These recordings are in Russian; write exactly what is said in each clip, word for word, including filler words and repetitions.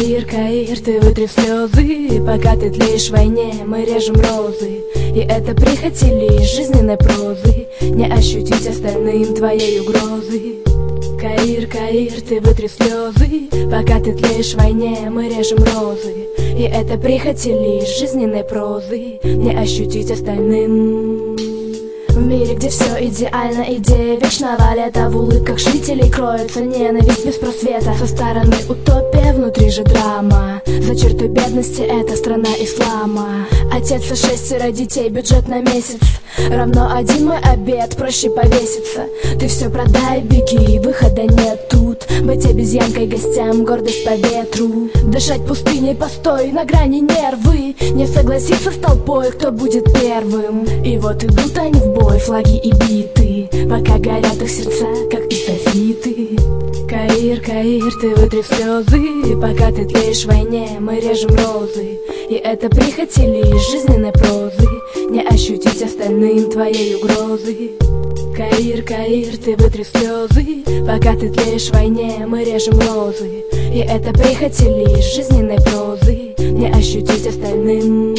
Каир, Каир, ты вытри слезы, пока ты тлеешь в войне, мы режем розы. И это прихоти лишь жизненной прозы, не ощутить остальным твоей угрозы. Каир, Каир, ты вытри слезы, пока ты тлеешь в войне, мы режем розы. И это прихоти лишь жизненной прозы, не ощутить остальным. В мире, где все идеально, идея вечного лета, в улыбках жителей кроется ненависть без просвета. Со стороны утопия, внутри же драма. За чертой бедности это страна ислама. Отец и шестеро детей, бюджет на месяц равно один мой обед, проще повеситься. Ты все продай, беги, выхода нет тут. Быть обезьянкой гостям, гордость по ветру. Дышать пустыней, постой, на грани нервы. Не согласиться с толпой, кто будет первым. И вот идут они в бой, флаги и биты, пока горят их сердца, как эстафеты. Каир, Каир, ты вытри слезы, пока ты тлеешь в войне, мы режем розы. И это прихоти лишь жизненной прозы, не ощутить остальным твоей угрозы. Каир, Каир, ты вытри слезы, пока ты тлеешь в войне, мы режем розы. И это прихоти лишь жизненной прозы, не ощутить остальным.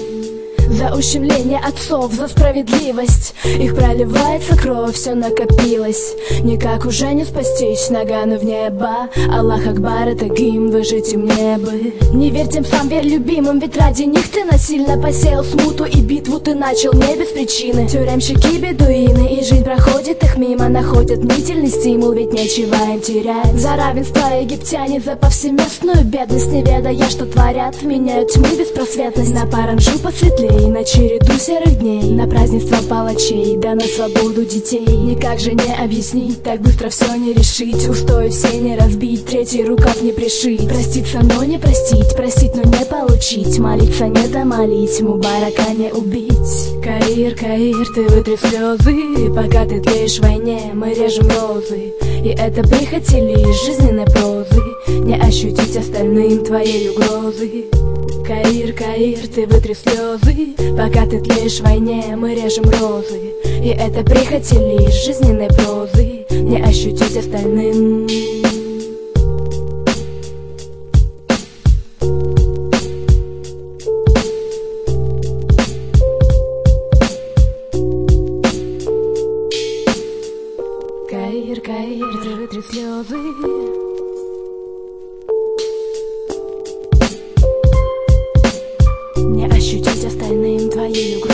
За ущемление отцов, за справедливость, их проливается кровь, все накопилось. Никак уже не спастись, наганы в небо. Аллах Акбар, это гимн, выжить им небо. Не верь тем сам, верь любимым, ведь ради них ты насильно посеял смуту, и битву ты начал не без причины. Тюремщики, бедуины, и жизнь проходит их мимо, находят мнительный стимул, ведь нечего им терять. За равенство египтяне, за повсеместную бедность, не ведая, что творят, меняют тьму беспросветность на паранджу посветлее, на череду серых дней, на празднество палачей, да на свободу детей. Никак же не объяснить, так быстро все не решить, устои все не разбить, третий рукав не пришить. Проститься, но не простить, простить, но не получить, молиться, не домолить, Мубарака не убить. Каир, Каир, ты вытри слезы, пока ты тлеешь в войне, мы режем розы. И это прихоти лишь жизненной прозы, не ощутить остальным твоей угрозы. Каир, Каир, ты вытри слезы, пока ты тлеешь в войне, мы режем розы. И это прихоти лишь жизненной прозы, не ощутить остальным. Каир, Каир, ты вытри слезы, ощутить остальным твоей угрозы.